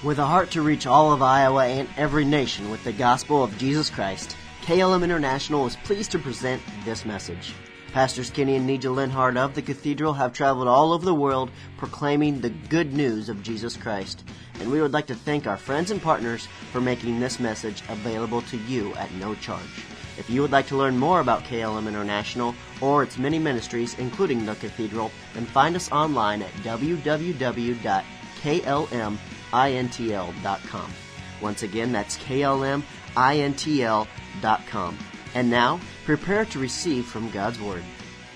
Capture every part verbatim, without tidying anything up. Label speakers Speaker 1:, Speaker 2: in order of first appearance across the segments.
Speaker 1: With a heart to reach all of Iowa and every nation with the gospel of Jesus Christ, K L M International is pleased to present this message. Pastors Kenny and Nija Linhart of the Cathedral have traveled all over the world proclaiming the good news of Jesus Christ. And we would like to thank our friends and partners for making this message available to you at no charge. If you would like to learn more about K L M International or its many ministries, including the Cathedral, then find us online at w w w dot k l m intl dot com. Once again, that's k l m intl dot com. And now, prepare to receive from God's Word.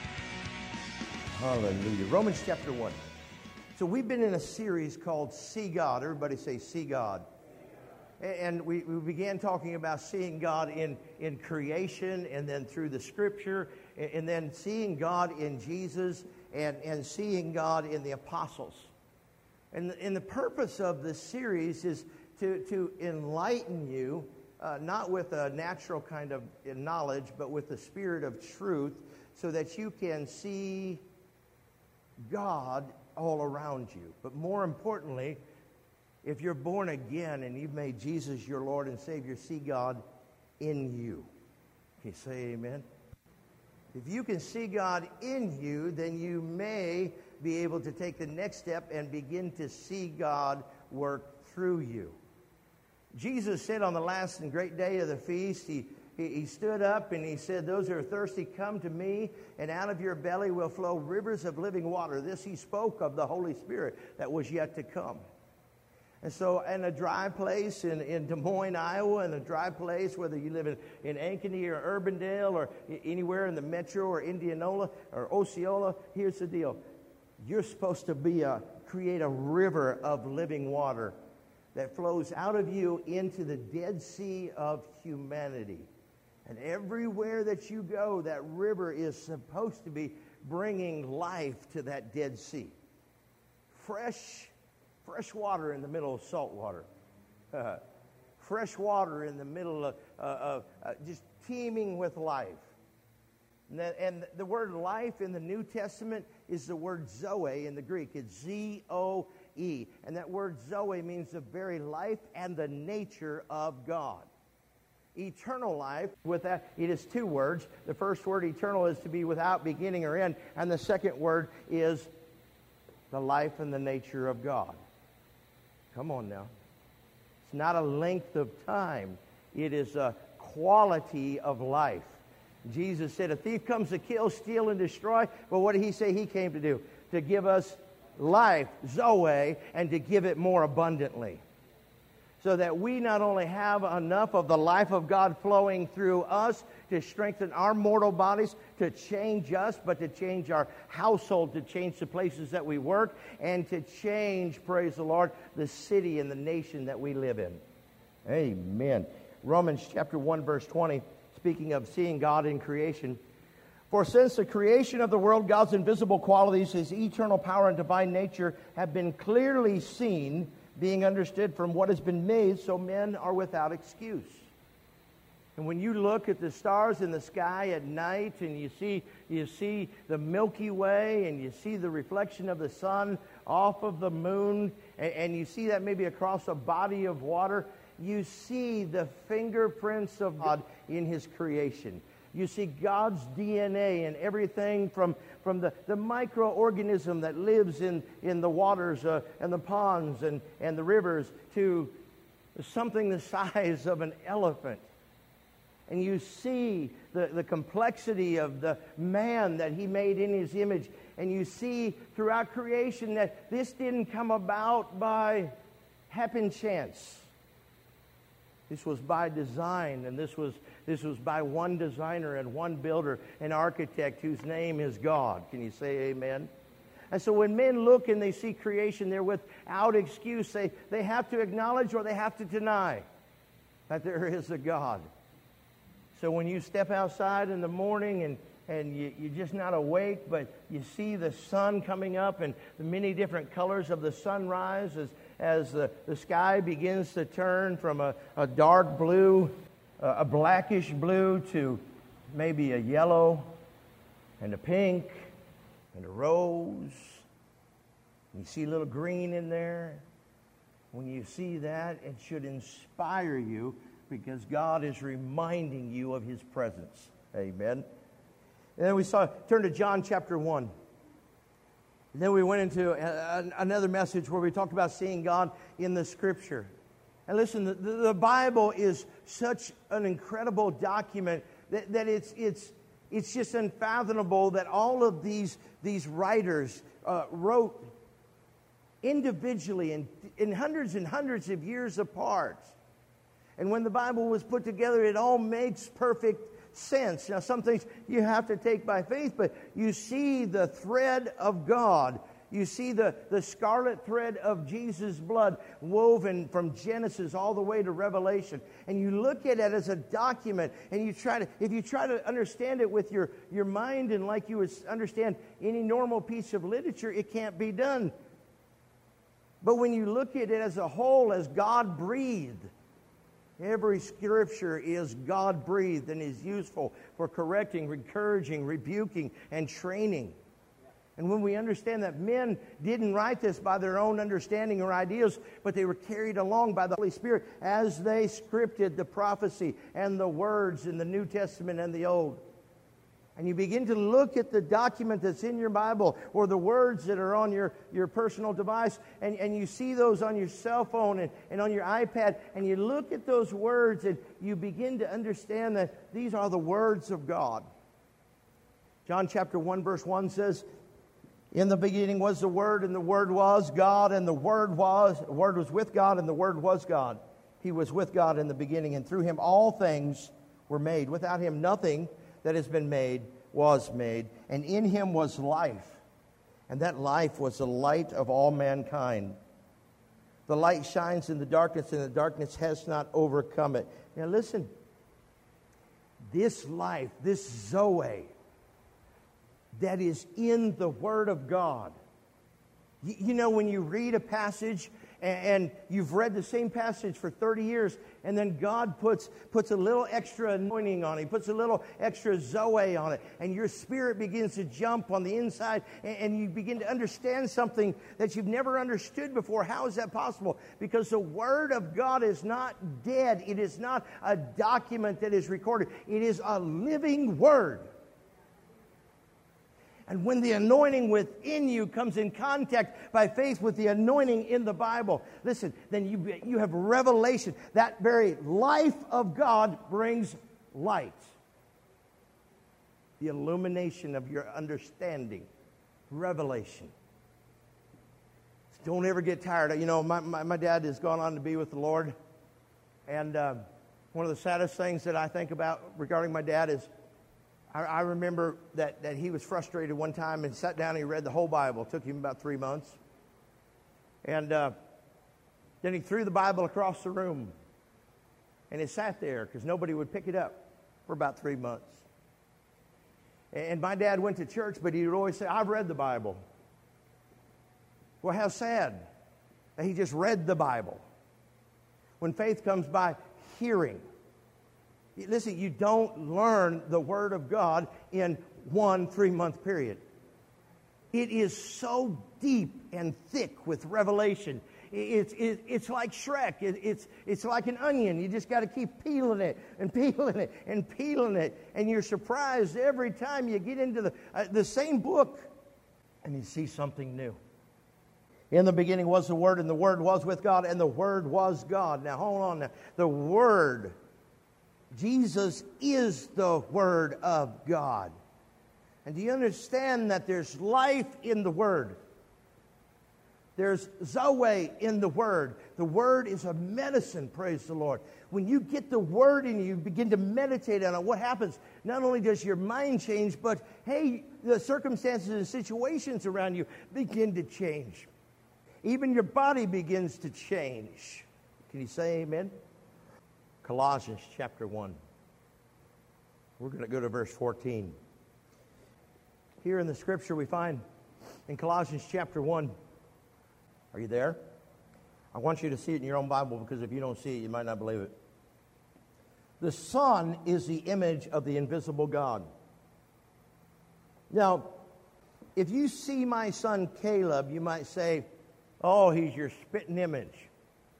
Speaker 2: Hallelujah. Romans chapter one. So we've been in a series called See God. Everybody say, See God. And we, we began talking about seeing God in, in creation, and then through the Scripture, and, and then seeing God in Jesus, and, and seeing God in the apostles. And the, and the purpose of this series is to, to enlighten you, uh, not with a natural kind of knowledge, but with the spirit of truth, so that you can see God all around you. But more importantly, if you're born again and you've made Jesus your Lord and Savior, see God in you. Can you say amen? If you can see God in you, then you may be able to take the next step and begin to see God work through you. Jesus said on the last and great day of the feast, he, he, he stood up and he said, "Those who are thirsty, come to me, and out of your belly will flow rivers of living water." This he spoke of the Holy Spirit that was yet to come. And so in a dry place in, in Des Moines, Iowa, in a dry place, whether you live in, in Ankeny or Urbandale or anywhere in the metro or Indianola or Osceola, here's the deal. You're supposed to be a, create a river of living water that flows out of you into the Dead Sea of humanity. And everywhere that you go, that river is supposed to be bringing life to that Dead Sea. Fresh Fresh water in the middle of salt water. Uh, fresh water in the middle of uh, uh, uh, just teeming with life. And the, and the word life in the New Testament is the word Zoe in the Greek. It's Z O E. And that word Zoe means the very life and the nature of God. Eternal life, with that, it is two words. The first word, eternal, is to be without beginning or end. And the second word is the life and the nature of God. Come on now. It's not a length of time. It is a quality of life. Jesus said, a thief comes to kill, steal, and destroy. But what did he say he came to do? To give us life, Zoe, and to give it more abundantly. So that we not only have enough of the life of God flowing through us to strengthen our mortal bodies, to change us, but to change our household, to change the places that we work, and to change, praise the Lord, the city and the nation that we live in. Amen. Romans chapter one, verse twenty, speaking of seeing God in creation. For since the creation of the world, God's invisible qualities, His eternal power and divine nature have been clearly seen, being understood from what has been made, so men are without excuse. And when you look at the stars in the sky at night, and you see you see the Milky Way, and you see the reflection of the sun off of the moon, and, and you see that maybe across a body of water, you see the fingerprints of God in His creation. You see God's D N A and everything from, from the, the microorganism that lives in, in the waters uh, and the ponds and, and the rivers to something the size of an elephant. And you see the, the complexity of the man that He made in His image. And you see throughout creation that this didn't come about by happen chance. This was by design, and this was this was by one designer and one builder, an architect whose name is God. Can you say amen? And so when men look and they see creation, they're without excuse. They, they have to acknowledge or they have to deny that there is a God. So when you step outside in the morning and, and you, you're just not awake, but you see the sun coming up and the many different colors of the sunrise as, as the, the sky begins to turn from a, a dark blue, uh, a blackish blue, to maybe a yellow and a pink and a rose. You see a little green in there. When you see that, it should inspire you because God is reminding you of His presence. Amen. And then we saw, turn to John chapter one. And then we went into a, a, another message where we talked about seeing God in the Scripture. And listen, the, the Bible is such an incredible document that, that it's it's it's just unfathomable that all of these these writers uh, wrote individually and in hundreds and hundreds of years apart. And when the Bible was put together, it all makes perfect sense. Now, some things you have to take by faith, but you see the thread of God. You see the, the scarlet thread of Jesus' blood woven from Genesis all the way to Revelation. And you look at it as a document, and you try to, if you try to understand it with your, your mind and like you would understand any normal piece of literature, it can't be done. But when you look at it as a whole, as God-breathed, every Scripture is God-breathed and is useful for correcting, encouraging, rebuking, and training. And when we understand that men didn't write this by their own understanding or ideas, but they were carried along by the Holy Spirit as they scripted the prophecy and the words in the New Testament and the Old. And you begin to look at the document that's in your Bible or the words that are on your, your personal device, and, and you see those on your cell phone and, and on your iPad, and you look at those words and you begin to understand that these are the words of God. John chapter one verse one says, "In the beginning was the Word, and the Word was God, and the Word was, the Word was with God, and the Word was God. He was with God in the beginning, and through Him all things were made. Without Him nothing that has been made was made. And in Him was life, and that life was the light of all mankind. The light shines in the darkness, and the darkness has not overcome it." Now listen, this life, this Zoe, that is in the Word of God. You, you know, when you read a passage and, and you've read the same passage for thirty years, and then God puts, puts a little extra anointing on it, He puts a little extra Zoe on it, and your spirit begins to jump on the inside, and, and you begin to understand something that you've never understood before. How is that possible? Because the Word of God is not dead. It is not a document that is recorded. It is a living Word. And when the anointing within you comes in contact by faith with the anointing in the Bible, listen, then you, you have revelation. That very life of God brings light. The illumination of your understanding. Revelation. Don't ever get tired. You know, my, my, my dad has gone on to be with the Lord. And uh, one of the saddest things that I think about regarding my dad is I remember that, that he was frustrated one time and sat down and he read the whole Bible. It took him about three months. And uh, then he threw the Bible across the room. And it sat there because nobody would pick it up for about three months. And my dad went to church, but he would always say, "I've read the Bible." Well, how sad that he just read the Bible. When faith comes by hearing. Listen, you don't learn the Word of God in one three-month period. It is so deep and thick with revelation. It's, it, it's like Shrek. It, it's, it's like an onion. You just got to keep peeling it and peeling it and peeling it. And you're surprised every time you get into the, uh, the same book and you see something new. In the beginning was the Word, and the Word was with God, and the Word was God. Now, hold on now. The Word, Jesus is the Word of God. And do you understand that there's life in the Word? There's Zoe in the Word. The Word is a medicine, praise the Lord. When you get the Word in you, you begin to meditate on it. What happens? Not only does your mind change, but, hey, the circumstances and situations around you begin to change. Even your body begins to change. Can you say amen? Colossians chapter one. We're going to go to verse fourteen. Here in the Scripture we find in Colossians chapter one. Are you there? I want you to see it in your own Bible, because if you don't see it, you might not believe it. The Son is the image of the invisible God. Now, if you see my son Caleb, you might say, "Oh, he's your spitting image."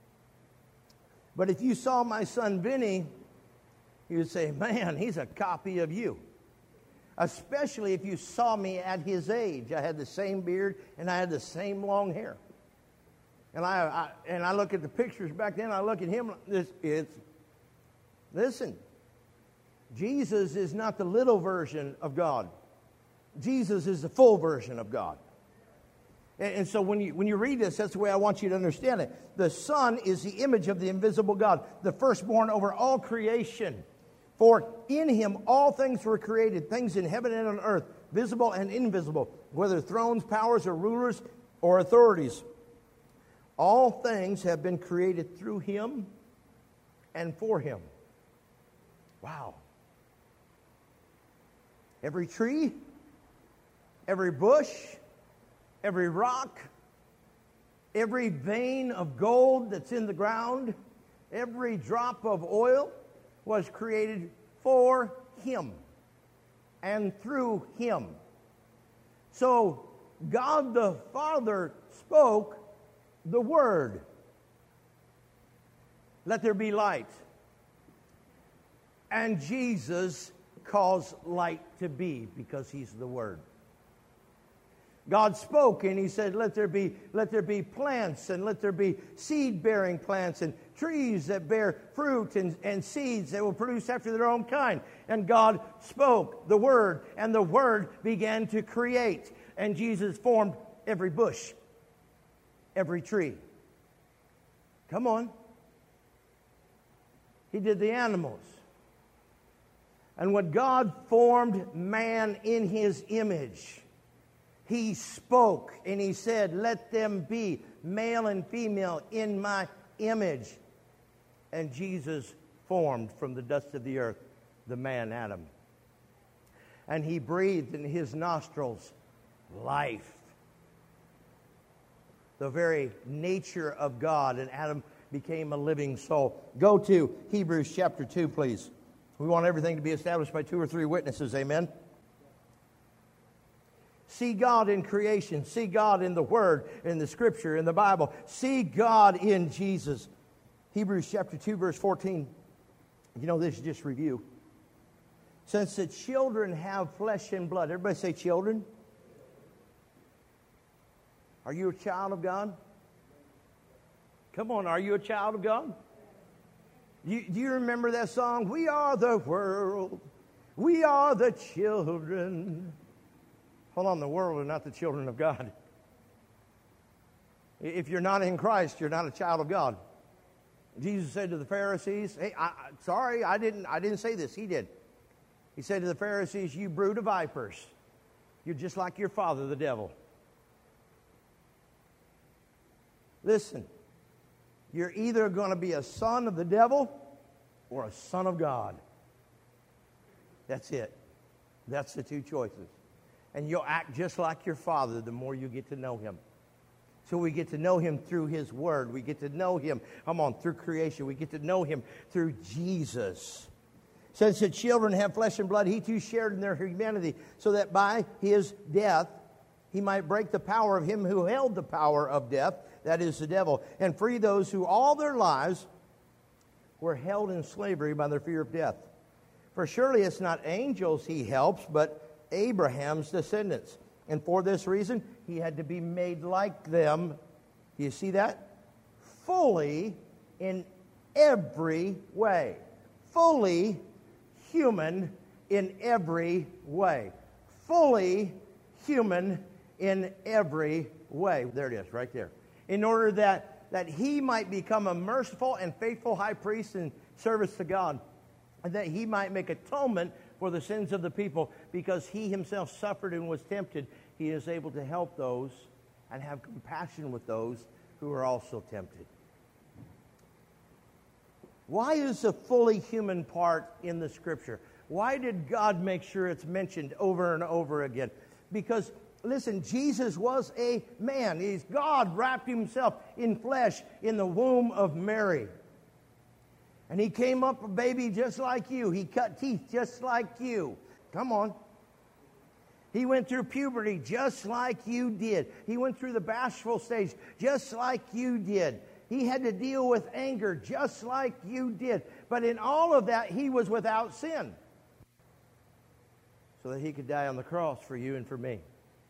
Speaker 2: But if you saw my son Vinny, you would say, man, he's a copy of you. Especially if you saw me at his age. I had the same beard and I had the same long hair. And I, I and I look at the pictures back then, I look at him, this it's, listen, Jesus is not the little version of God. Jesus is the full version of God. And, and so when you, when you read this, that's the way I want you to understand it. The Son is the image of the invisible God, the firstborn over all creation. For in him all things were created, things in heaven and on earth, visible and invisible, whether thrones, powers, or rulers, or authorities. All things have been created through him and for him. Wow. Every tree, every bush, every rock, every vein of gold that's in the ground, every drop of oil was created for him and through him. So God the Father spoke the word. Let there be light. And Jesus caused light to be because he's the word. God spoke and he said, let there be, let there be plants and let there be seed-bearing plants and trees that bear fruit and, and seeds that will produce after their own kind. And God spoke the word, and the word began to create. And Jesus formed every bush, every tree. Come on. He did the animals. And when God formed man in his image, he spoke and he said, let them be male and female in my image. And Jesus formed from the dust of the earth the man Adam. And he breathed in his nostrils life. The very nature of God. And Adam became a living soul. Go to Hebrews chapter two, please. We want everything to be established by two or three witnesses. Amen. See God in creation. See God in the Word, in the Scripture, in the Bible. See God in Jesus. Hebrews chapter two, verse fourteen. You know, this is just review. Since the children have flesh and blood. Everybody say children. Are you a child of God? Come on, are you a child of God? You, do you remember that song? We are the world. We are the children. Hold on, the world are not the children of God. If you're not in Christ, you're not a child of God. Jesus said to the Pharisees, hey, I, sorry, I didn't, I didn't say this. He did. He said to the Pharisees, you brood of vipers. You're just like your father, the devil. Listen, you're either going to be a son of the devil or a son of God. That's it. That's the two choices. And you'll act just like your father the more you get to know him. So we get to know him through his word. We get to know him, come on, through creation. We get to know him through Jesus. Since the children have flesh and blood, he too shared in their humanity, so that by his death he might break the power of him who held the power of death, that is the devil, and free those who all their lives were held in slavery by their fear of death. For surely it's not angels he helps, but Abraham's descendants. And for this reason, he had to be made like them. Do you see that? Fully in every way. Fully human in every way. Fully human in every way. There it is, right there. In order that, that he might become a merciful and faithful high priest in service to God, and that he might make atonement for the sins of the people, because he himself suffered and was tempted. He is able to help those and have compassion with those who are also tempted. Why is the fully human part in the Scripture? Why did God make sure it's mentioned over and over again? Because, listen, Jesus was a man. He's God wrapped himself in flesh in the womb of Mary. And he came up a baby just like you. He cut teeth just like you. Come on. He went through puberty just like you did. He went through the bashful stage just like you did. He had to deal with anger just like you did. But in all of that, he was without sin, so that he could die on the cross for you and for me.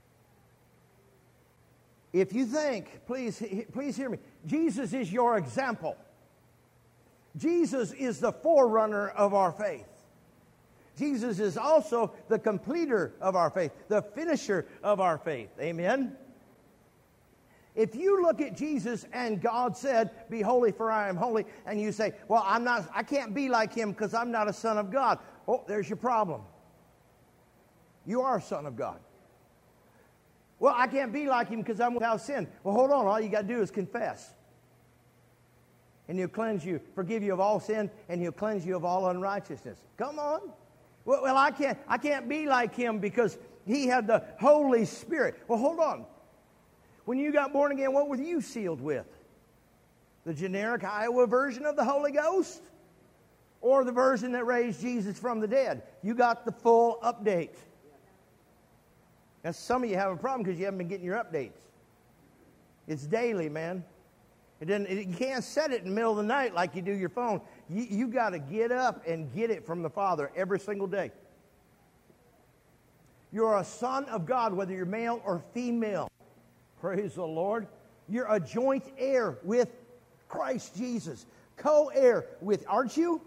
Speaker 2: If you think, please, please hear me, Jesus is your example. Jesus is the forerunner of our faith. Jesus is also the completer of our faith, the finisher of our faith. Amen? If you look at Jesus and God said, "Be holy for I am holy," and you say, "Well, I'm not, I can't be like him because I'm not a son of God." Oh, there's your problem. You are a son of God. "Well, I can't be like him because I'm without sin." Well, hold on. All you got to do is confess. And he'll cleanse you, forgive you of all sin, and he'll cleanse you of all unrighteousness. Come on. Well, well I can't, I can't be like him because he had the Holy Spirit. Well, hold on. When you got born again, what were you sealed with? The generic Iowa version of the Holy Ghost? Or the version that raised Jesus from the dead? You got the full update. Now, some of you have a problem because you haven't been getting your updates. It's daily, man. It doesn't, it, you can't set it in the middle of the night like you do your phone. You, you got to get up and get it from the Father every single day. You're a son of God, whether you're male or female. Praise the Lord. You're a joint heir with Christ Jesus. Co-heir with, aren't you?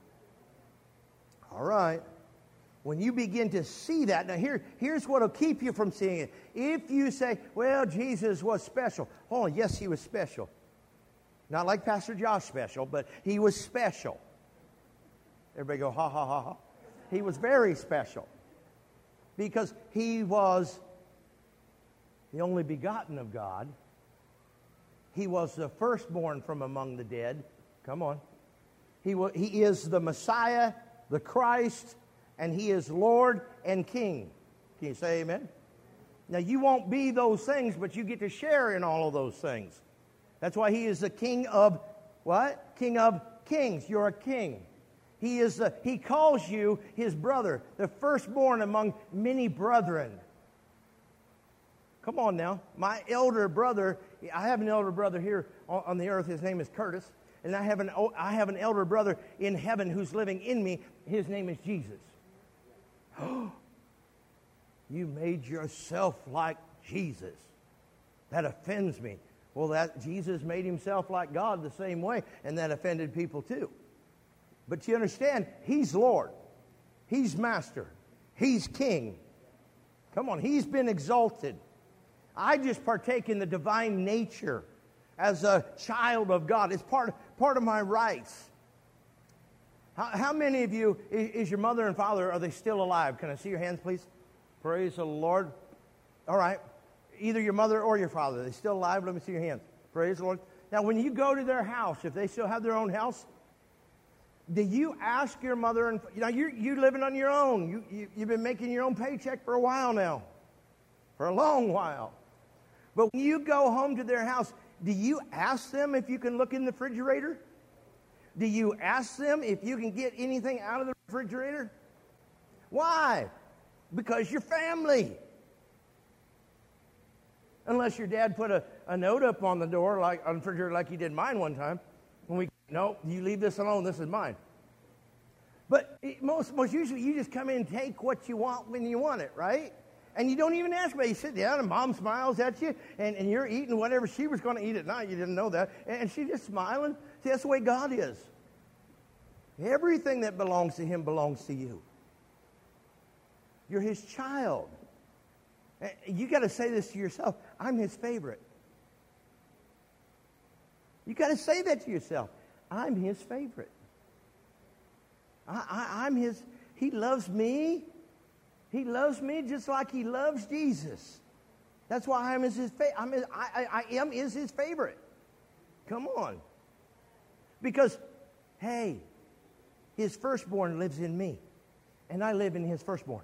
Speaker 2: All right. When you begin to see that, now here, here's what will keep you from seeing it. If you say, "Well, Jesus was special." Oh, yes, he was special. Not like Pastor Josh special, but he was special. Everybody go, ha, ha, ha, ha. He was very special. Because he was the only begotten of God. He was the firstborn from among the dead. Come on. He, wa- he is the Messiah, the Christ, and he is Lord and King. Can you say amen? Now, you won't be those things, but you get to share in all of those things. That's why he is the King of what? King of kings. You're a king. He is the, he calls you his brother, the firstborn among many brethren. Come on now. My elder brother, I have an elder brother here on, on the earth. His name is Curtis. And I have an I have an elder brother in heaven who's living in me. His name is Jesus. Oh, you made yourself like Jesus. That offends me. Well, that Jesus made himself like God the same way, and that offended people too. But you understand, he's Lord. He's Master. He's King. Come on, he's been exalted. I just partake in the divine nature as a child of God. It's part, part of my rights. How, how many of you, is, is your mother and father, are they still alive? Can I see your hands, please? Praise the Lord. All right. Either your mother or your father. Are they still alive? Let me see your hands. Praise the Lord. Now, when you go to their house, if they still have their own house, do you ask your mother and, you know, you're, you're living on your own. You, you, you've been making your own paycheck for a while now. For a long while. But when you go home to their house, do you ask them if you can look in the refrigerator? Do you ask them if you can get anything out of the refrigerator? Why? Because you're family. Unless your dad put a, a note up on the door, like on the refrigerator, like he did mine one time. When we, no, you leave this alone, this is mine. But it, most, most usually you just come in and take what you want when you want it, right? And you don't even ask me. You sit down and mom smiles at you, and, and you're eating whatever she was going to eat at night. You didn't know that. And she's just smiling. See, that's the way God is. Everything that belongs to him belongs to you. You're his child. You got to say this to yourself. I'm his favorite. You got to say that to yourself. I'm his favorite. I, I, I'm his. He loves me. He loves me just like he loves Jesus. That's why I'm his, his fa- I'm his, I, I, I am is his favorite. Come on. Because, hey, his firstborn lives in me, and I live in his firstborn.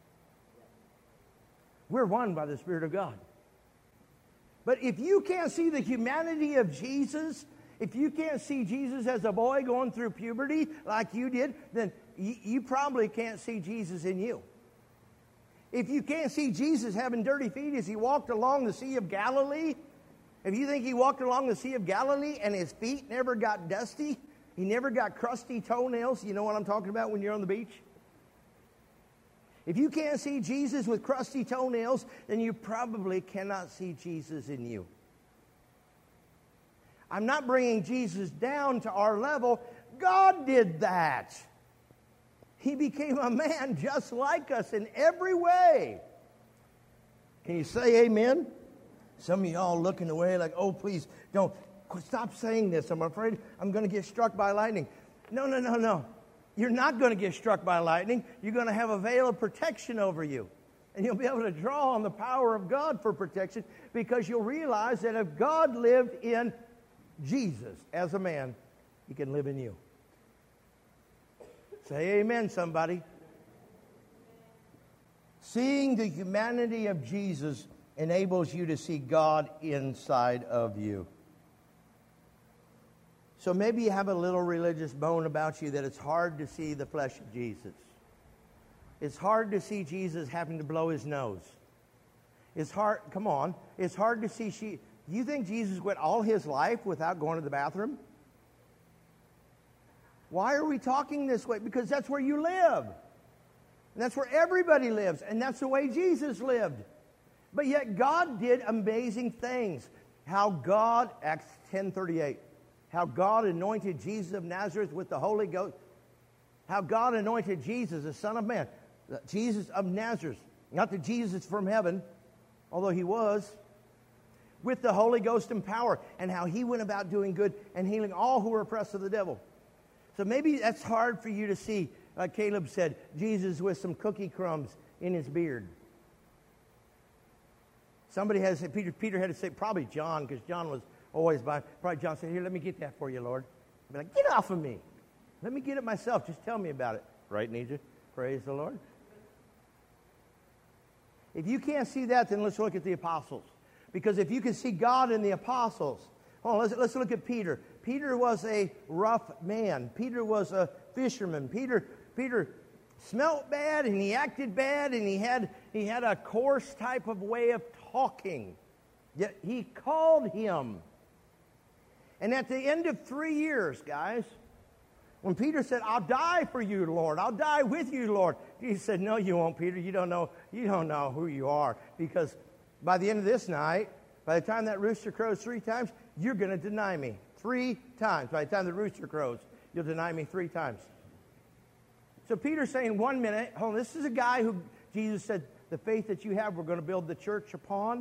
Speaker 2: We're one by the Spirit of God. But if you can't see the humanity of Jesus, if you can't see Jesus as a boy going through puberty like you did, then you, you probably can't see Jesus in you. If you can't see Jesus having dirty feet as he walked along the Sea of Galilee, If you think he walked along the Sea of Galilee and his feet never got dusty, he never got crusty toenails, you know what I'm talking about when you're on the beach? If you can't see Jesus with crusty toenails, then you probably cannot see Jesus in you. I'm not bringing Jesus down to our level. God did that. He became a man just like us in every way. Can you say amen? Some of y'all looking away like, oh, please, don't. Stop saying this. I'm afraid I'm going to get struck by lightning. No, no, no, no. You're not going to get struck by lightning. You're going to have a veil of protection over you. And you'll be able to draw on the power of God for protection because you'll realize that if God lived in Jesus as a man, he can live in you. Say amen, somebody. Seeing the humanity of Jesus enables you to see God inside of you. So maybe you have a little religious bone about you that it's hard to see the flesh of Jesus. It's hard to see Jesus having to blow his nose. It's hard, come on, it's hard to see. She, you think Jesus went all his life without going to the bathroom? Why are we talking this way? Because that's where you live. And that's where everybody lives. And that's the way Jesus lived. But yet God did amazing things. How God, Acts ten thirty-eight, how God anointed Jesus of Nazareth with the Holy Ghost. How God anointed Jesus, the Son of Man, Jesus of Nazareth, not the Jesus from heaven, although he was, with the Holy Ghost and power, and how he went about doing good and healing all who were oppressed of the devil. So maybe that's hard for you to see, like Caleb said, Jesus with some cookie crumbs in his beard. Somebody has said, Peter, Peter had to say, probably John, because John was always by, probably John said, here, let me get that for you, Lord. I'd be like, get off of me. Let me get it myself. Just tell me about it. Right, Nija? Praise the Lord. If you can't see that, then let's look at the apostles. Because if you can see God in the apostles, hold on, let's, let's look at Peter. Peter was a rough man. Peter was a fisherman. Peter, Peter smelt bad and he acted bad and he had, he had a coarse type of way of talking. Yet he called him. And at the end of three years, guys, when Peter said, I'll die for you, Lord. I'll die with you, Lord. Jesus said, no, you won't, Peter. You don't know, you don't know who you are. Because by the end of this night, by the time that rooster crows three times, you're going to deny me. Three times. By the time the rooster crows, you'll deny me three times. So Peter's saying, one minute, hold on, this is a guy who Jesus said, the faith that you have, we're going to build the church upon.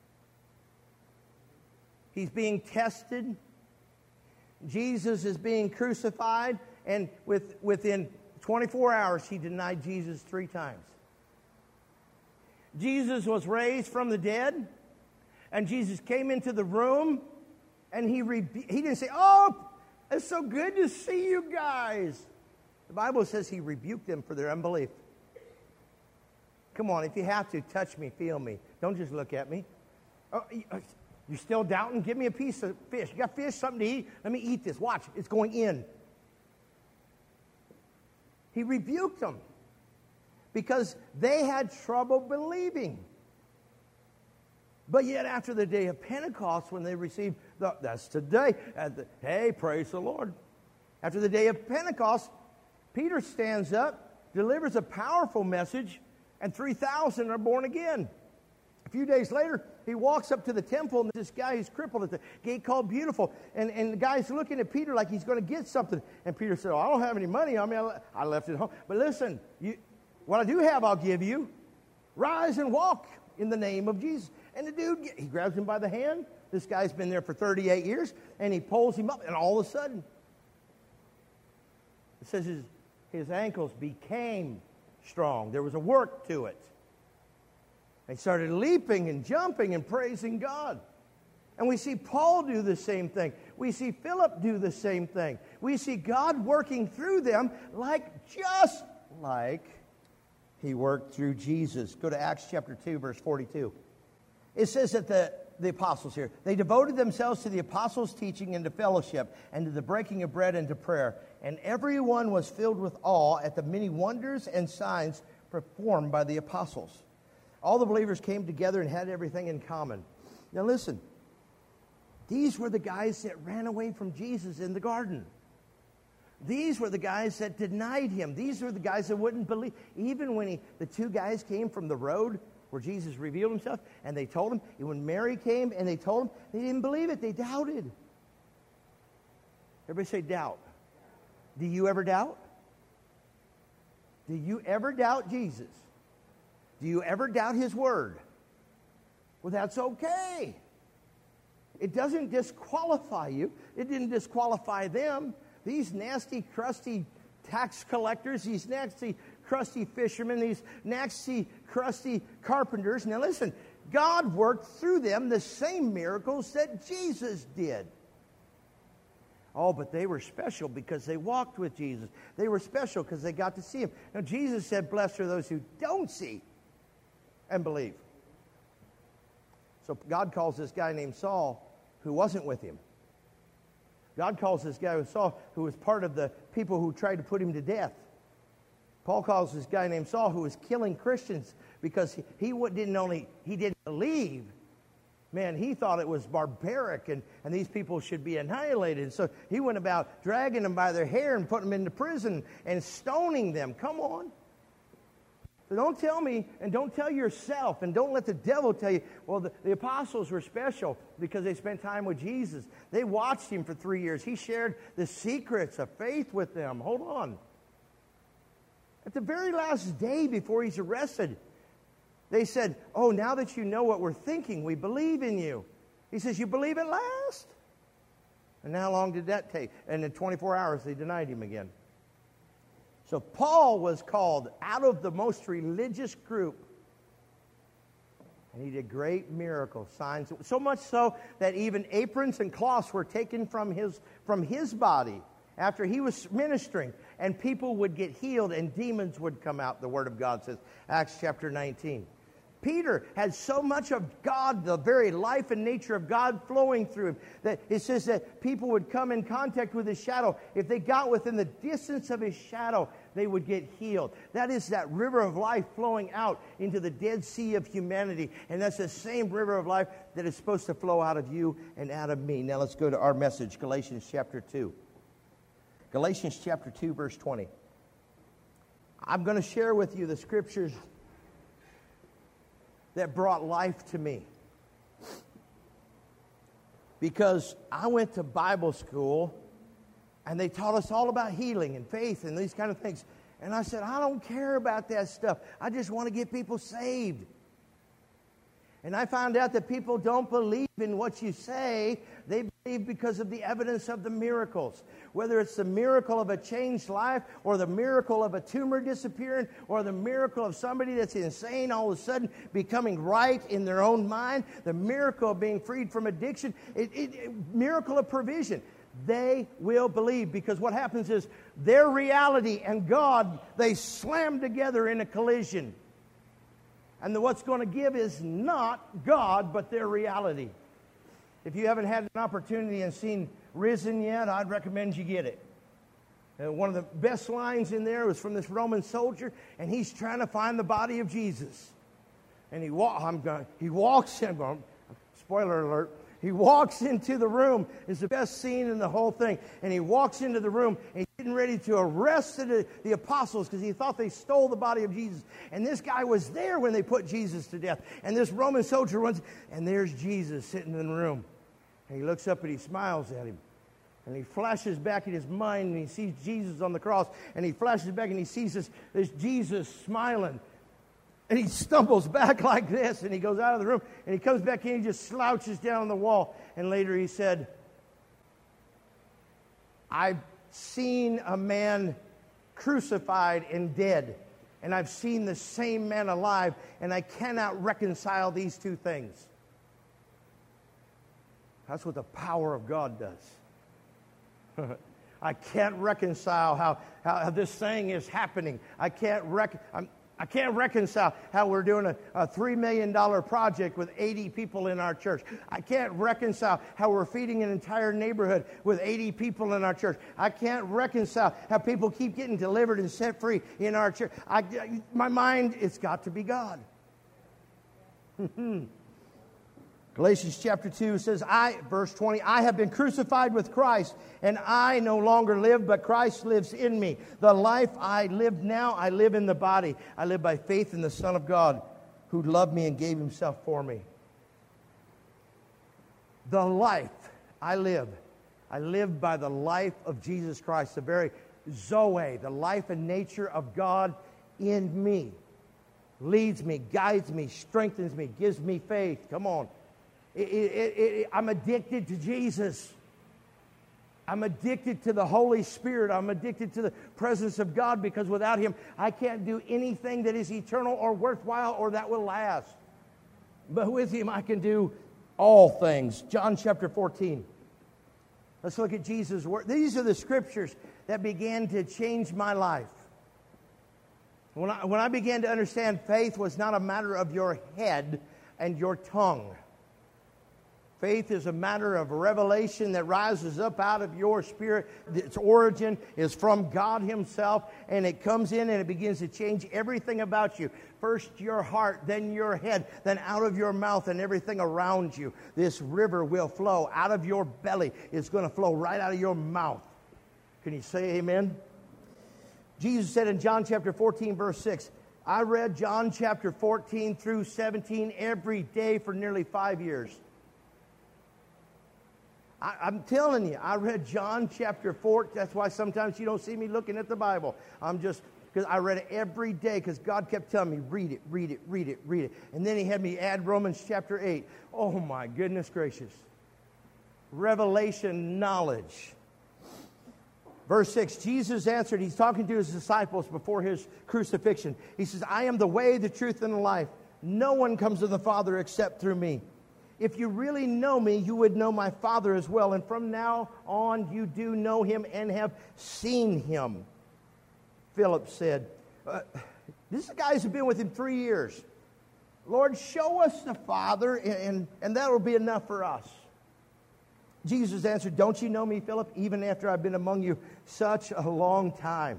Speaker 2: He's being tested. Jesus is being crucified, and with, within twenty-four hours, he denied Jesus three times. Jesus was raised from the dead, and Jesus came into the room, and he rebu- he didn't say, oh, it's so good to see you guys. The Bible says he rebuked them for their unbelief. Come on, if you have to, touch me, feel me. Don't just look at me. Oh, you still doubting? Give me a piece of fish. You got fish, something to eat? Let me eat this. Watch, it's going in. He rebuked them because they had trouble believing. But yet after the day of Pentecost, when they received, the, that's today, at the, hey, praise the Lord. After the day of Pentecost, Peter stands up, delivers a powerful message, and three thousand are born again. A few days later, he walks up to the temple, and this guy is crippled at the gate called Beautiful. And, and the guy's looking at Peter like he's going to get something. And Peter said, oh, I don't have any money. I mean, I, I left it home. But listen, you, what I do have, I'll give you. Rise and walk in the name of Jesus. And the dude, he grabs him by the hand. This guy's been there for thirty-eight years. And he pulls him up, and all of a sudden, it says his, his ankles became strong. There was a work to it. They started leaping and jumping and praising God. And we see Paul do the same thing. We see Philip do the same thing. We see God working through them like just like he worked through Jesus. Go to Acts chapter two, verse forty-two. It says that the, the apostles here, they devoted themselves to the apostles' teaching and to fellowship and to the breaking of bread and to prayer. And everyone was filled with awe at the many wonders and signs performed by the apostles. All the believers came together and had everything in common. Now listen, These were the guys that ran away from Jesus in the garden. These were the guys that denied him. These were the guys that wouldn't believe. Even when he, the two guys came from the road where Jesus revealed himself, and they told him, and when Mary came and they told him, they didn't believe it. They doubted. Everybody say doubt. Do you ever doubt? Do you ever doubt Jesus? Do you ever doubt his word? Well, that's okay. It doesn't disqualify you. It didn't disqualify them. These nasty, crusty tax collectors, these nasty, crusty fishermen, these nasty, crusty carpenters. Now listen, God worked through them the same miracles that Jesus did. Oh, but they were special because they walked with Jesus. They were special because they got to see him. Now Jesus said, blessed are those who don't see and believe. So God calls this guy named Saul who wasn't with him. God calls this guy Saul, who was part of the people who tried to put him to death. Paul calls this guy named Saul, who was killing Christians because he, he didn't only he didn't believe. Man, he thought it was barbaric and, and these people should be annihilated. So he went about dragging them by their hair and putting them into prison and stoning them. Come on. So don't tell me, and don't tell yourself, and don't let the devil tell you, well, the, the apostles were special because they spent time with Jesus. They watched him for three years. He shared the secrets of faith with them. Hold on. At the very last day before he's arrested, they said, oh, now that you know what we're thinking, we believe in you. He says, you believe at last? And how long did that take? And in twenty-four hours, they denied him again. So Paul was called out of the most religious group. And he did great miracles, signs. So much so that even aprons and cloths were taken from his, from his body after he was ministering. And people would get healed and demons would come out, the Word of God says. Acts chapter nineteen. Peter had so much of God, the very life and nature of God flowing through him, that it says that people would come in contact with his shadow. If they got within the distance of his shadow, they would get healed. That is that river of life flowing out into the Dead Sea of humanity. And that's the same river of life that is supposed to flow out of you and out of me. Now let's go to our message, Galatians chapter two. Galatians chapter two, verse twenty. I'm going to share with you the scriptures that brought life to me. Because I went to Bible school and they taught us all about healing and faith and these kind of things. And I said, I don't care about that stuff. I just want to get people saved. And I found out that people don't believe in what you say. They believe because of the evidence of the miracles. Whether it's the miracle of a changed life or the miracle of a tumor disappearing or the miracle of somebody that's insane all of a sudden becoming right in their own mind. The miracle of being freed from addiction. It, it, it, miracle of provision. They will believe because what happens is their reality and God, they slam together in a collision. And the, what's going to give is not God, but their reality. If you haven't had an opportunity and seen Risen yet, I'd recommend you get it. Uh, one of the best lines in there was from this Roman soldier, and he's trying to find the body of Jesus. And he, wa- I'm going, he walks in, going, spoiler alert, he walks into the room. It's the best scene in the whole thing. And he walks into the room, and he's getting ready to arrest the, the apostles because he thought they stole the body of Jesus. And this guy was there when they put Jesus to death. And this Roman soldier runs, and there's Jesus sitting in the room. And he looks up and he smiles at him. And he flashes back in his mind, and he sees Jesus on the cross. And he flashes back, and he sees this, this Jesus smiling. And he stumbles back like this, and he goes out of the room, and he comes back in, and he just slouches down on the wall. And later he said, I've seen a man crucified and dead, and I've seen the same man alive, and I cannot reconcile these two things. That's what the power of God does. I can't reconcile how, how, how this thing is happening. I can't rec- I'm, I can't reconcile how we're doing a, a three million dollars project with eighty people in our church. I can't reconcile how we're feeding an entire neighborhood with eighty people in our church. I can't reconcile how people keep getting delivered and set free in our church. I, my mind, it's got to be God. Galatians chapter two says, I, verse twenty, I have been crucified with Christ, and I no longer live, but Christ lives in me. The life I live now, I live in the body. I live by faith in the Son of God, who loved me and gave himself for me. The life I live, I live by the life of Jesus Christ, the very Zoe, the life and nature of God in me. Leads me, guides me, strengthens me, gives me faith. Come on. It, it, it, I'm addicted to Jesus. I'm addicted to the Holy Spirit. I'm addicted to the presence of God, because without Him, I can't do anything that is eternal or worthwhile or that will last. But with Him, I can do all things. John chapter fourteen. Let's look at Jesus' word. These are the scriptures that began to change my life. When I, when I began to understand faith was not a matter of your head and your tongue. Faith is a matter of revelation that rises up out of your spirit. Its origin is from God Himself, and it comes in and it begins to change everything about you. First your heart, then your head, then out of your mouth and everything around you. This river will flow out of your belly. It's going to flow right out of your mouth. Can you say amen? Jesus said in John chapter fourteen, verse six, I read John chapter fourteen through seventeen every day for nearly five years. I, I'm telling you, I read John chapter four. That's why sometimes you don't see me looking at the Bible. I'm just, because I read it every day, because God kept telling me, read it, read it, read it, read it. And then He had me add Romans chapter eight. Oh my goodness gracious. Revelation knowledge. Verse six, Jesus answered, He's talking to His disciples before His crucifixion. He says, I am the way, the truth, and the life. No one comes to the Father except through me. If you really know me, you would know my Father as well. And from now on, you do know Him and have seen Him. Philip said, uh, these guys have been with Him three years. Lord, show us the Father, and, and that will be enough for us. Jesus answered, don't you know me, Philip, even after I've been among you such a long time?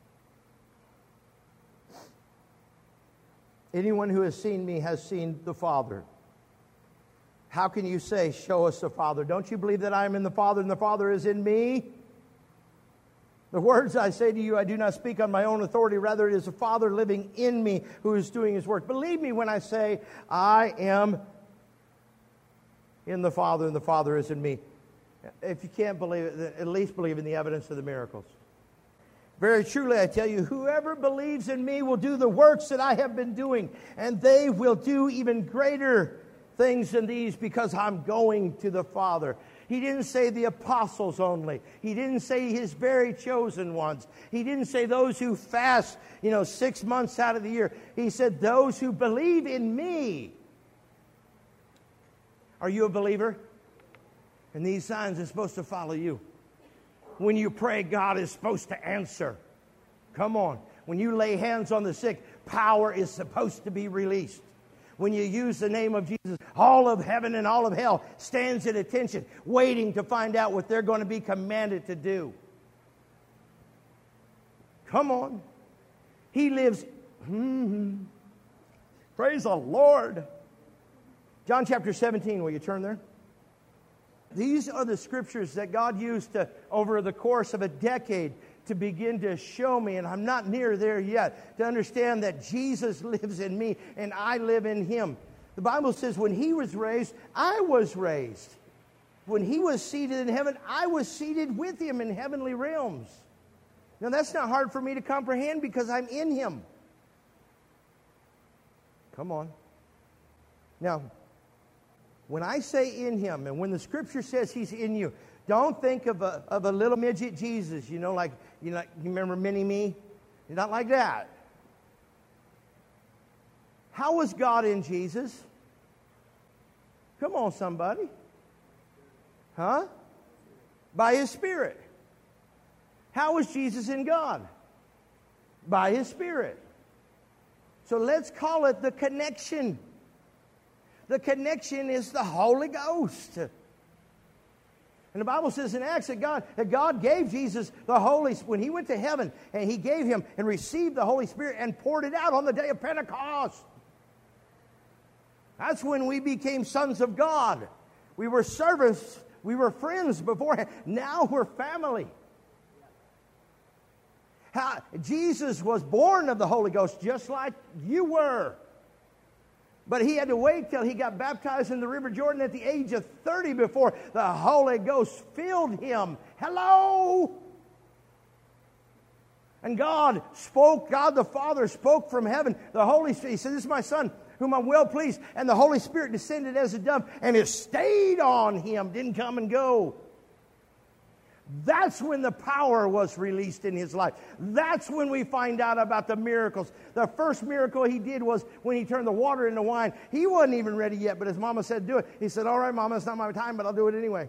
Speaker 2: Anyone who has seen me has seen the Father. How can you say, show us the Father? Don't you believe that I am in the Father and the Father is in me? The words I say to you, I do not speak on my own authority. Rather, it is the Father living in me who is doing His work. Believe me when I say, I am in the Father and the Father is in me. If you can't believe it, then at least believe in the evidence of the miracles. Very truly, I tell you, whoever believes in me will do the works that I have been doing, and they will do even greater things than these, because I'm going to the Father. He didn't say the apostles only. He didn't say His very chosen ones. He didn't say those who fast, you know, six months out of the year. He said those who believe in me. Are you a believer? And these signs are supposed to follow you. When you pray, God is supposed to answer. Come on. When you lay hands on the sick, power is supposed to be released. When you use the name of Jesus, all of heaven and all of hell stands at attention, waiting to find out what they're going to be commanded to do. Come on. He lives. Mm-hmm. Praise the Lord. John chapter seventeen, will you turn there? These are the scriptures that God used to, over the course of a decade, to begin to show me, and I'm not near there yet, to understand that Jesus lives in me and I live in Him. The Bible says when He was raised, I was raised. When He was seated in heaven, I was seated with Him in heavenly realms. Now that's not hard for me to comprehend because I'm in Him. Come on. Now, when I say in Him, and when the Scripture says He's in you, don't think of a, of a little midget Jesus, you know, like, you know, you remember Mini-Me? Not like that. How was God in Jesus? Come on, somebody. Huh? By His Spirit. How was Jesus in God? By His Spirit. So let's call it the connection. The connection is the Holy Ghost. And the Bible says in Acts that God, that God gave Jesus the Holy Spirit when He went to heaven, and He gave Him and received the Holy Spirit and poured it out on the day of Pentecost. That's when we became sons of God. We were servants. We were friends beforehand. Now we're family. How, Jesus was born of the Holy Ghost just like you were. But he had to wait till he got baptized in the River Jordan at the age of thirty before the Holy Ghost filled him. Hello! And God spoke, God the Father spoke from heaven. The Holy Spirit, he said, this is my Son, whom I'm well pleased. And the Holy Spirit descended as a dove, and it stayed on him, didn't come and go. That's when the power was released in his life. That's when we find out about the miracles. The first miracle he did was when he turned the water into wine. He wasn't even ready yet, but his mama said, do it. He said, all right, Mama, it's not my time, but I'll do it anyway.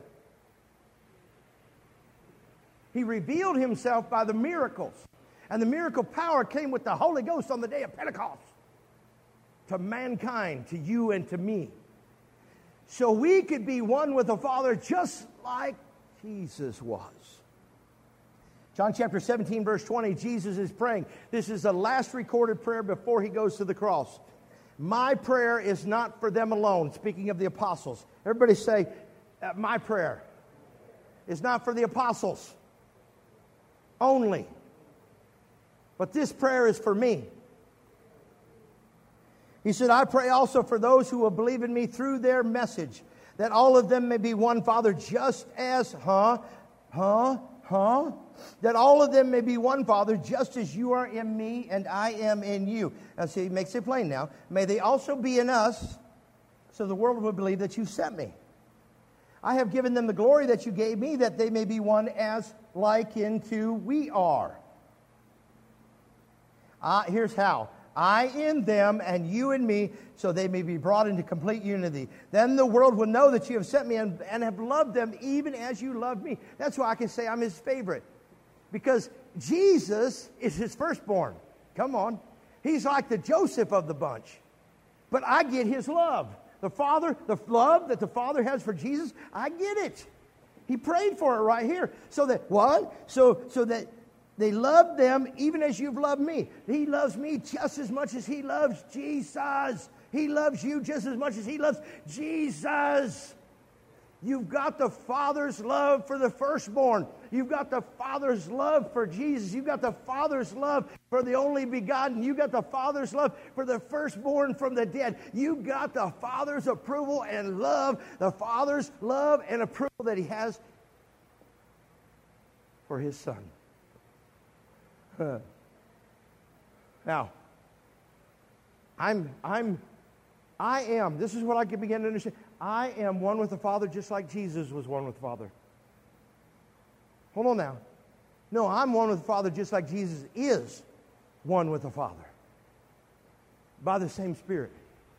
Speaker 2: He revealed himself by the miracles. And the miracle power came with the Holy Ghost on the day of Pentecost to mankind, to you and to me. So we could be one with the Father just like Jesus was. John chapter seventeen, verse twenty, Jesus is praying. This is the last recorded prayer before he goes to the cross. My prayer is not for them alone. Speaking of the apostles. Everybody say, my prayer is not for the apostles only. But this prayer is for me. He said, I pray also for those who will believe in me through their message, that all of them may be one, Father, just as, huh, huh, huh, that all of them may be one, Father, just as you are in me and I am in you. Now see, he makes it plain now. May they also be in us, so the world will believe that you sent me. I have given them the glory that you gave me, that they may be one as like unto we are. Uh, here's how. I in them and you in me, so they may be brought into complete unity. Then the world will know that you have sent me and, and have loved them even as you loved me. That's why I can say I'm his favorite. Because Jesus is his firstborn. Come on. He's like the Joseph of the bunch. But I get his love. The Father, the love that the Father has for Jesus, I get it. He prayed for it right here. So that, what? So, so that they love them even as you've loved me. He loves me just as much as he loves Jesus. He loves you just as much as he loves Jesus. You've got the Father's love for the firstborn. You've got the Father's love for Jesus. You've got the Father's love for the only begotten. You've got the Father's love for the firstborn from the dead. You've got the Father's approval and love, the Father's love and approval that he has for his Son. Huh. Now, I'm, I'm, I am, this is what I can begin to understand. I am one with the Father just like Jesus was one with the Father. Hold on now. No, I'm one with the Father just like Jesus is one with the Father. By the same Spirit.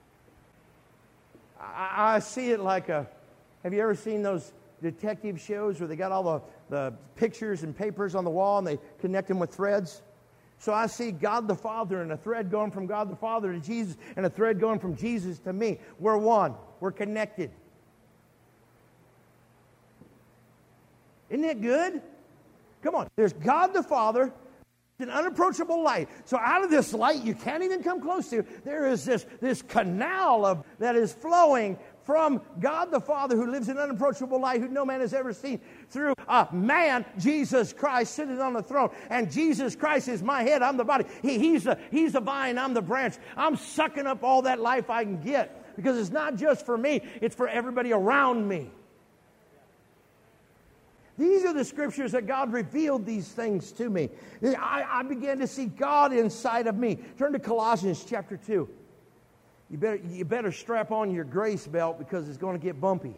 Speaker 2: I, I see it like a, have you ever seen those detective shows where they got all the, the pictures and papers on the wall and they connect them with threads? So I see God the Father and a thread going from God the Father to Jesus and a thread going from Jesus to me. We're one. We're connected. Isn't that good? Come on. There's God the Father, an unapproachable light. So out of this light you can't even come close to, there is this, this canal of that is flowing from God the Father, who lives in unapproachable light, who no man has ever seen, through a man, Jesus Christ, sitting on the throne. And Jesus Christ is my head, I'm the body. He, he's, the, he's the vine, I'm the branch. I'm sucking up all that life I can get, because it's not just for me, it's for everybody around me. These are the scriptures that God revealed these things to me. I, I began to see God inside of me. Turn to Colossians chapter two. You better, you better strap on your grace belt, because it's going to get bumpy.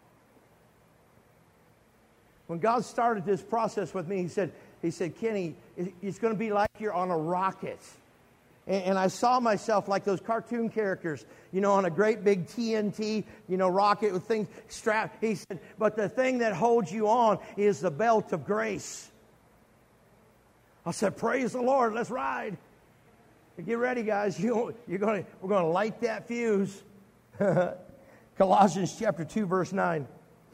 Speaker 2: When God started this process with me, he said, he said, Kenny, it's going to be like you're on a rocket. And, and I saw myself like those cartoon characters, you know, on a great big T N T, you know, rocket with things strapped. He said, but the thing that holds you on is the belt of grace. I said, praise the Lord, let's ride. Get ready, guys. You, you're going to, we're going to light that fuse. Colossians chapter two, verse nine.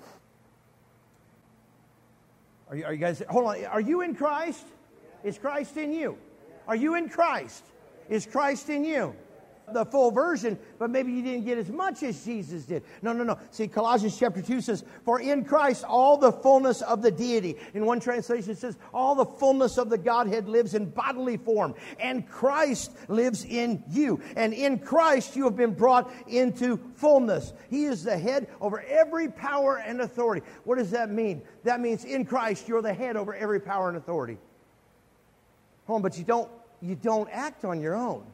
Speaker 2: Are you, are you guys, hold on. Are you in Christ? Is Christ in you? Are you in Christ? Is Christ in you? the full version, but maybe you didn't get as much as Jesus did. No, no, no. See, Colossians chapter two says, for in Christ all the fullness of the deity. In one translation it says, all the fullness of the Godhead lives in bodily form. And Christ lives in you. And in Christ you have been brought into fullness. He is the head over every power and authority. What does that mean? That means in Christ you're the head over every power and authority. Hold on, but you don't, you don't act on your own.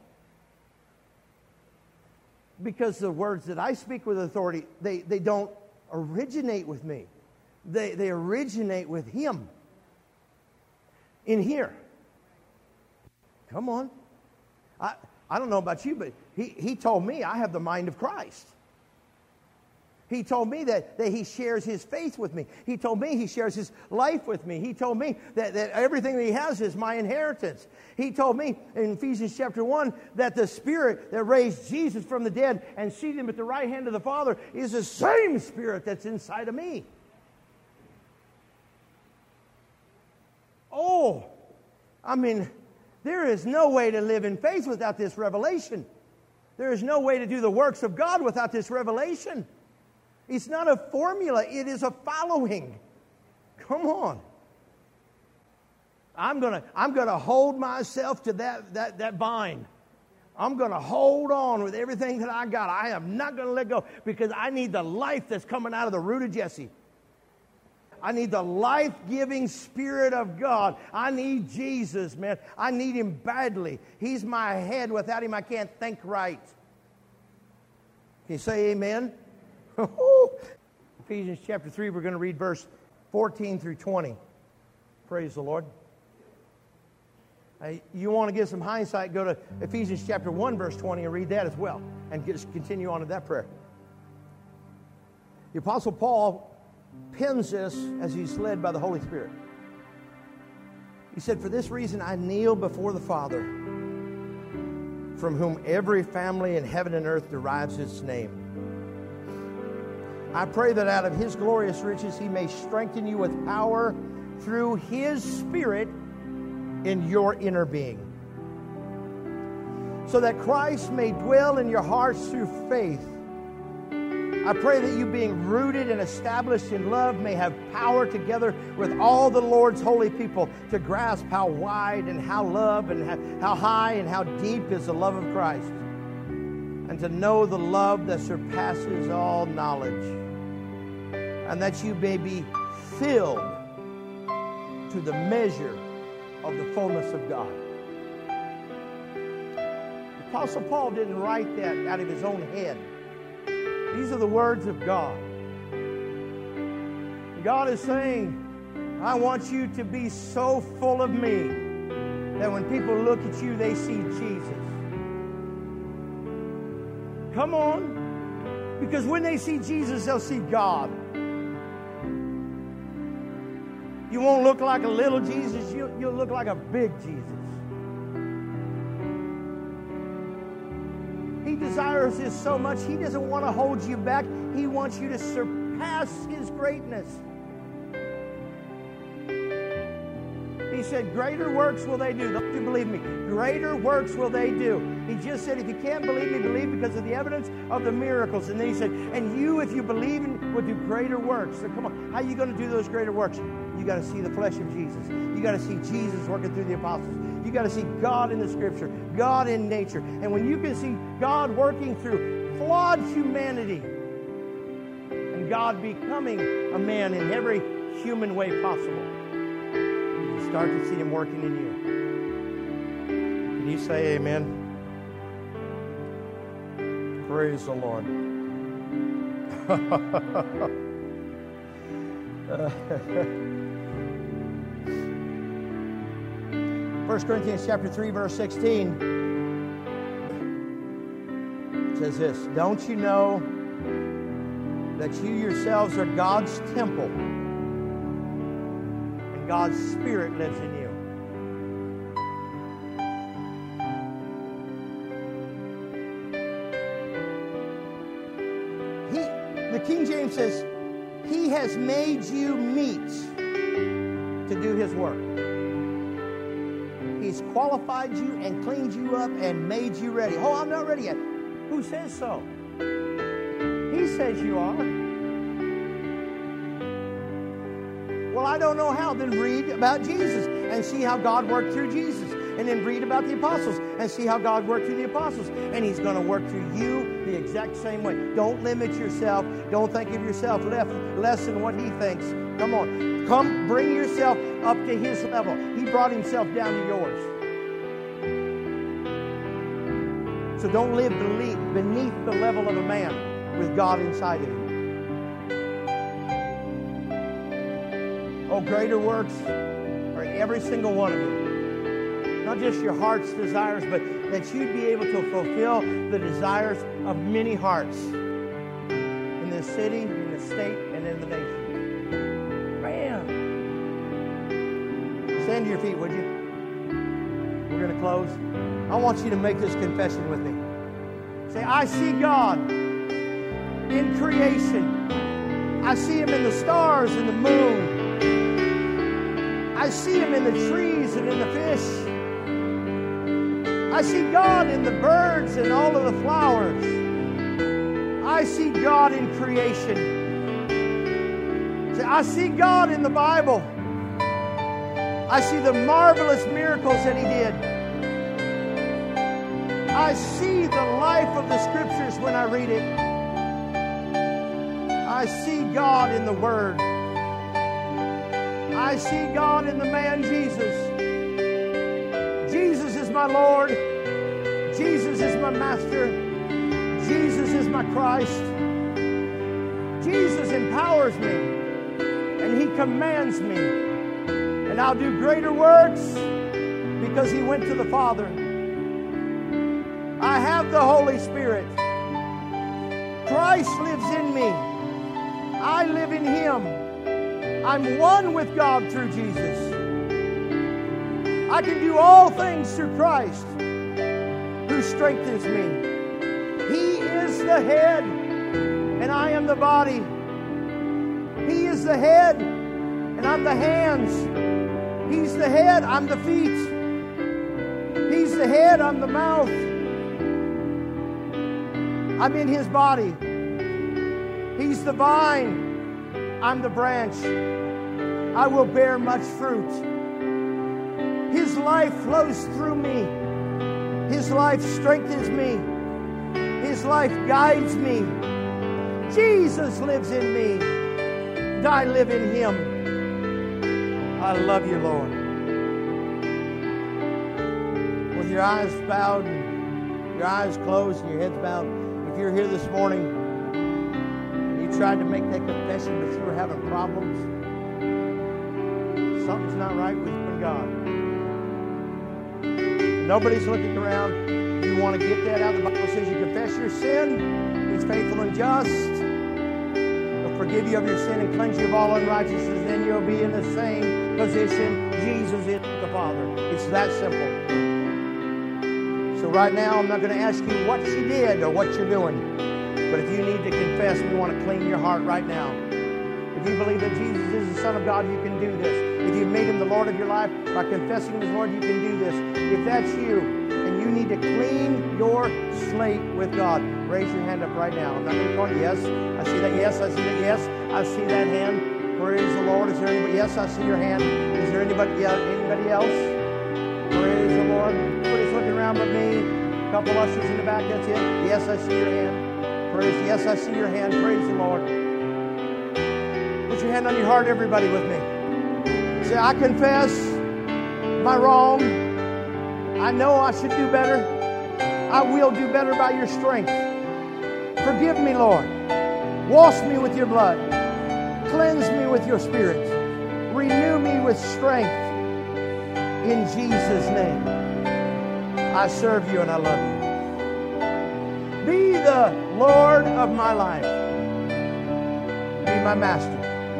Speaker 2: Because the words that I speak with authority, they, they don't originate with me. They, they originate with Him. In here. Come on. I, I don't know about you, but he, he told me I have the mind of Christ. He told me that, that He shares His faith with me. He told me He shares His life with me. He told me that, that everything that He has is my inheritance. He told me in Ephesians chapter one that the Spirit that raised Jesus from the dead and seated Him at the right hand of the Father is the same Spirit that's inside of me. Oh, I mean, there is no way to live in faith without this revelation. There is no way to do the works of God without this revelation. It's not a formula. It is a following. Come on. I'm gonna, I'm gonna hold myself to that, that, that vine. I'm gonna hold on with everything that I got. I am not gonna let go because I need the life that's coming out of the root of Jesse. I need the life-giving Spirit of God. I need Jesus, man. I need Him badly. He's my head. Without Him, I can't think right. Can you say amen? Ephesians chapter three, we're going to read verse fourteen through twenty. Praise the Lord. Uh, you want to get some hindsight, go to Ephesians chapter one, verse twenty, and read that as well. And just continue on to that prayer. The Apostle Paul pens this as he's led by the Holy Spirit. He said, for this reason I kneel before the Father, from whom every family in heaven and earth derives its name. I pray that out of His glorious riches He may strengthen you with power through His Spirit in your inner being, so that Christ may dwell in your hearts through faith. I pray that you, being rooted and established in love, may have power together with all the Lord's holy people to grasp how wide and how love and how high and how deep is the love of Christ, and to know the love that surpasses all knowledge, and that you may be filled to the measure of the fullness of God. The Apostle Paul didn't write that out of his own head. These are the words of God. God is saying, I want you to be so full of me that when people look at you, they see Jesus. Come on. Because when they see Jesus, they'll see God. You won't look like a little Jesus. You'll, you'll look like a big Jesus. He desires this so much. He doesn't want to hold you back. He wants you to surpass His greatness. He said, greater works will they do. Don't you believe me? Greater works will they do. He just said, if you can't believe me, believe because of the evidence of the miracles. And then He said, and you, if you believe, will do greater works. So come on, how are you going to do those greater works? You got to see the flesh of Jesus. You got to see Jesus working through the apostles. You got to see God in the Scripture, God in nature. And when you can see God working through flawed humanity and God becoming a man in every human way possible, you start to see Him working in you. Can you say amen? Praise the Lord. First Corinthians chapter three, verse sixteen says this, don't you know that you yourselves are God's temple and God's Spirit lives in you? He, the King James says, He has made you meet to do His work. He's qualified you and cleaned you up and made you ready. Oh, I'm not ready yet. Who says so? He says you are. Well, I don't know how. Then read about Jesus and see how God worked through Jesus. And then read about the apostles and see how God worked through the apostles. And He's going to work through you the exact same way. Don't limit yourself. Don't think of yourself less, less than what He thinks. Come on. Come, bring yourself up to His level. He brought Himself down to yours. So don't live beneath the level of a man with God inside of you. Oh, greater works are every single one of you. Not just your heart's desires, but that you'd be able to fulfill the desires of many hearts in this city, in the state, and in the nation. Man. Stand to your feet, would you? We're going to close. I want you to make this confession with me. Say, I see God in creation. I see Him in the stars and the moon. I see Him in the trees and in the fish. I see God in the birds and all of the flowers. I see God in creation. Say, I see God in the Bible. I see the marvelous miracles that He did. I see the life of the Scriptures when I read it. I see God in the Word. I see God in the man Jesus. Jesus is my Lord. Jesus is my Master. Jesus is my Christ. Jesus empowers me. And He commands me. And I'll do greater works because He went to the Father. I have the Holy Spirit. Christ lives in me. I live in Him. I'm one with God through Jesus. I can do all things through Christ who strengthens me. He is the head and I am the body. He is the head and I'm the hands. He's the head, I'm the feet. He's the head, I'm the mouth. I'm in His body. He's the vine. I'm the branch. I will bear much fruit. His life flows through me. His life strengthens me. His life guides me. Jesus lives in me. And I live in Him. I love you, Lord. With your eyes bowed, and your eyes closed, and your heads bowed, if you're here this morning and you tried to make that confession but you were having problems, something's not right with you and God. Nobody's looking around. You want to get that out. The Bible says you confess your sin. He's faithful and just. He'll forgive you of your sin and cleanse you of all unrighteousness. Then you'll be in the same position Jesus is with the Father. It's that simple. So right now, I'm not going to ask you what you did or what you're doing. But if you need to confess, we want to clean your heart right now. If you believe that Jesus is the Son of God, you can do this. If you've made Him the Lord of your life by confessing Him as Lord, you can do this. If that's you and you need to clean your slate with God, raise your hand up right now. I'm not going to call you. Yes, I see that. Yes, I see that. Yes, I see that hand. Praise the Lord. Is there anybody? Yes, I see your hand. Is there anybody? Yeah, anybody else? Praise the Lord. Nobody's looking around but me. A couple ushers in the back. That's it. Yes, I see your hand. Praise. Yes, I see your hand. Praise the Lord. Put your hand on your heart, everybody, with me. Say, I confess my wrong. I know I should do better. I will do better by your strength. Forgive me, Lord. Wash me with your blood. Cleanse me with your Spirit. Renew me with strength. In Jesus' name. I serve you and I love you. Be the Lord of my life. Be my master.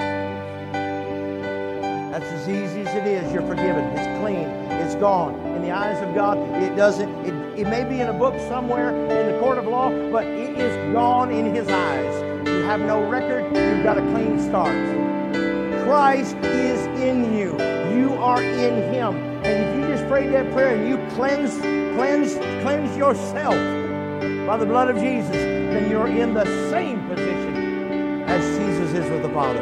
Speaker 2: That's as easy as it is. You're forgiven. It's clean. It's gone. In the eyes of God, it doesn't, it, it may be in a book somewhere in the court of law, but it is gone in His eyes. You have no record. You've got a clean start. Christ is in you. You are in Him. And if you just prayed that prayer and you cleanse, cleanse, cleanse yourself, by the blood of Jesus, then you're in the same position as Jesus is with the Father.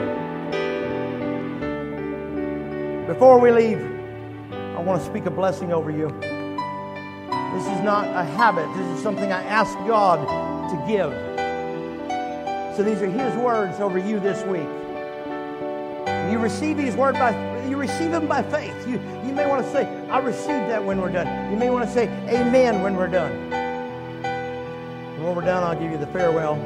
Speaker 2: Before we leave, I want to speak a blessing over you. This is not a habit. This is something I ask God to give. So these are His words over you this week. You receive His word by you receive them by faith. You you may want to say, I received that when we're done. You may want to say amen when we're done. And when we're done, I'll give you the farewell.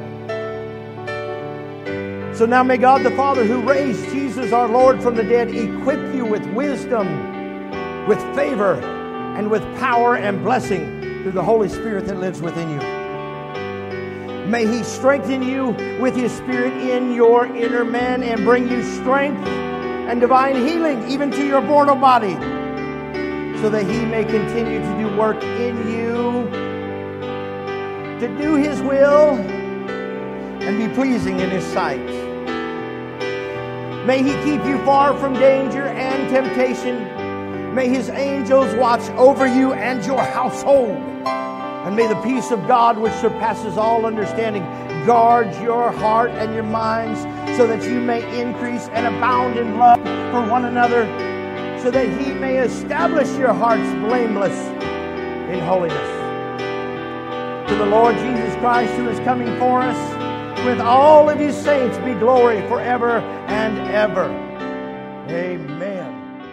Speaker 2: So now may God the Father, who raised Jesus our Lord from the dead, equip you with wisdom, with favor, and with power and blessing through the Holy Spirit that lives within you. May He strengthen you with His Spirit in your inner man and bring you strength and divine healing even to your mortal body, so that He may continue to do work in you, to do His will and be pleasing in His sight. May He keep you far from danger and temptation. May His angels watch over you and your household. And may the peace of God, which surpasses all understanding, guard your heart and your minds, so that you may increase and abound in love for one another, so that He may establish your hearts blameless in holiness. To the Lord Jesus Christ, who is coming for us, with all of His saints, be glory forever and ever. Amen.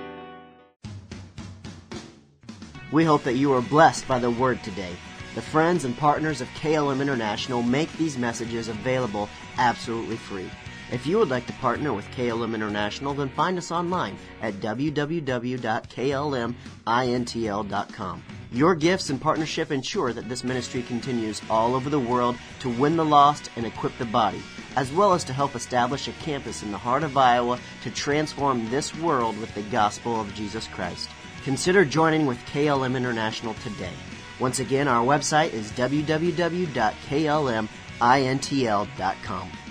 Speaker 1: We hope that you are blessed by the Word today. The friends and partners of K L M International make these messages available absolutely free. If you would like to partner with K L M International, then find us online at w w w dot k l m intl dot com. Your gifts and partnership ensure that this ministry continues all over the world to win the lost and equip the body, as well as to help establish a campus in the heart of Iowa to transform this world with the gospel of Jesus Christ. Consider joining with K L M International today. Once again, our website is w w w dot k l m intl dot com.